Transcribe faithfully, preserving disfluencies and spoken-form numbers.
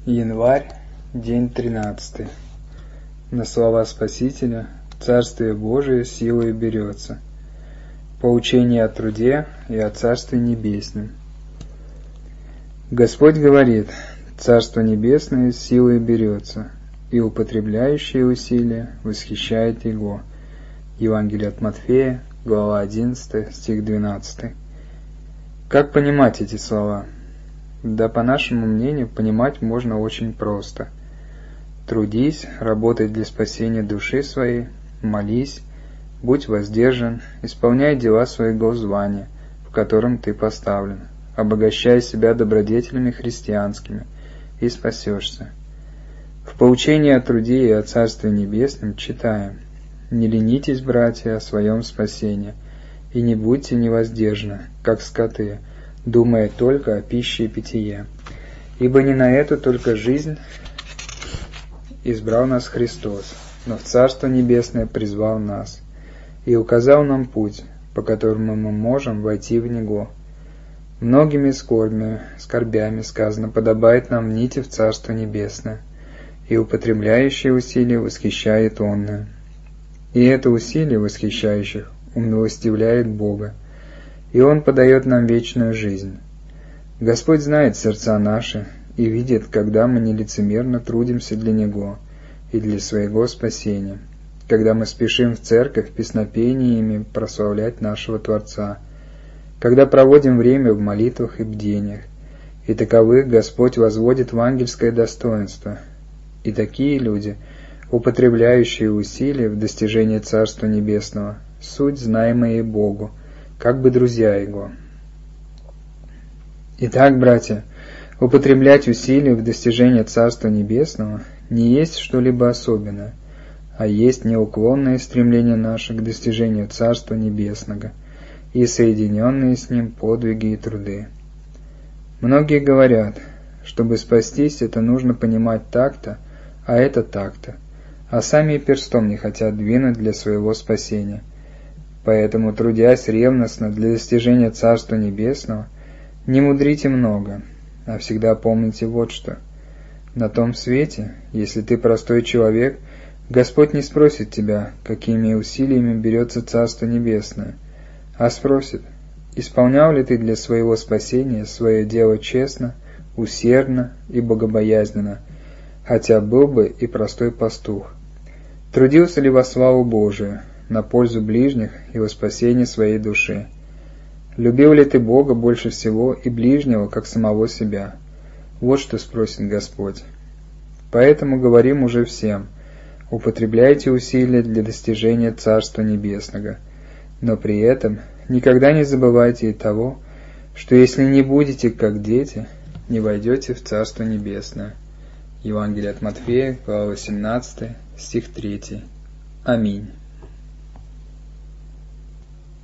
Январь, день тринадцатый. На слова Спасителя: Царствие Божие силой берется. Поучение о труде и о Царстве Небесном. Господь говорит: Царство Небесное силой берется, и употребляющие усилия восхищает Его. Евангелие от Матфея, глава одиннадцатая, стих двенадцатый. Как понимать эти слова? Да, по нашему мнению, понимать можно очень просто. Трудись, работай для спасения души своей, молись, будь воздержан, исполняй дела своего звания, в котором ты поставлен, обогащай себя добродетелями христианскими, и спасешься. В поучении о труде и о Царстве Небесном читаем: «Не ленитесь, братья, о своем спасении, и не будьте невоздержаны, как скоты, думая только о пище и питье. Ибо не на эту только жизнь избрал нас Христос, но в Царство Небесное призвал нас, и указал нам путь, по которому мы можем войти в Него. Многими скорбями, скорбями, сказано, подобает нам нити в Царство Небесное, и употребляющие усилия восхищает онное. И это усилие восхищающих умилостивляет Бога, и Он подает нам вечную жизнь. Господь знает сердца наши и видит, когда мы нелицемерно трудимся для Него и для своего спасения, когда мы спешим в церковь песнопениями прославлять нашего Творца, когда проводим время в молитвах и бдениях, и таковых Господь возводит в ангельское достоинство. И такие люди, употребляющие усилия в достижении Царства Небесного, суть знаемые Богу, как бы друзья Его. Итак, братья, употреблять усилия в достижении Царства Небесного не есть что-либо особенное, а есть неуклонное стремление наше к достижению Царства Небесного и соединенные с Ним подвиги и труды. Многие говорят, чтобы спастись, это нужно понимать так-то, а это так-то, а сами и перстом не хотят двинуть для своего спасения. Поэтому, трудясь ревностно для достижения Царства Небесного, не мудрите много, а всегда помните вот что. На том свете, если ты простой человек, Господь не спросит тебя, какими усилиями берется Царство Небесное, а спросит, исполнял ли ты для своего спасения свое дело честно, усердно и богобоязненно, хотя был бы и простой пастух. Трудился ли во славу Божию, на пользу ближних и во спасение своей души? Любил ли ты Бога больше всего и ближнего, как самого себя? Вот что спросит Господь. Поэтому говорим уже всем: употребляйте усилия для достижения Царства Небесного, но при этом никогда не забывайте и того, что если не будете как дети, не войдете в Царство Небесное. Евангелие от Матфея, глава восемнадцатая, стих третий. Аминь.